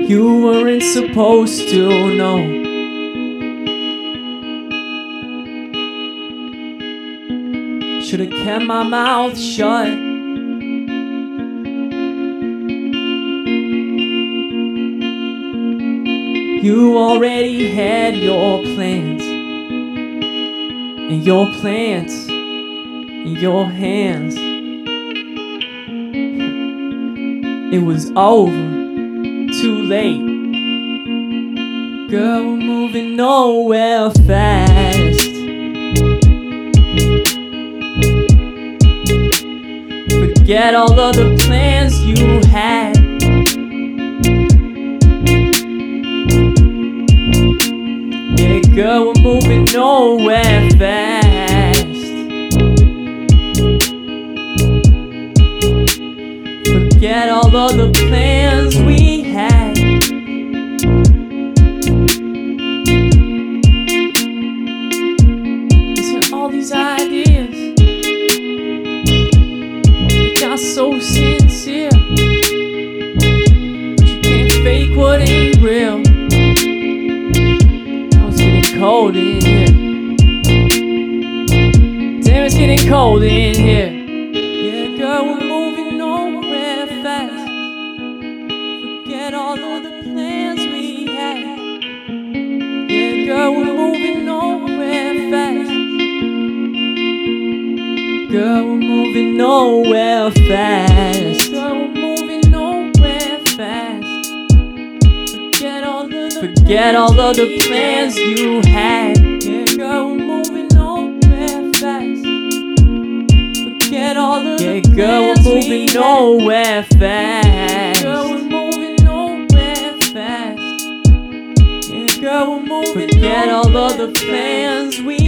You weren't supposed to know. Should've kept my mouth shut. You already had your plans, and your plans in your hands. It was over, too late. Girl, we're moving nowhere fast. Forget all of the plans you had. Yeah, girl, we're moving nowhere fast. Forget all of the plans we had. Listen, all these ideas, they got so sincere, but you can't fake what ain't real. Now it's getting cold in here. Damn, it's getting cold in here. Yeah, girl, we're moving nowhere fast. Forget all of the plans we had. Yeah, girl, we're moving nowhere fast. Girl, we're moving nowhere fast. Girl, we're moving nowhere fast. Forget all of the plans you had. Yeah, girl, we're moving nowhere fast. Forget all of the plans girl, we're moving nowhere fast. Girl, we're moving nowhere fast. Yeah, girl, we're moving. Forget all of the plans we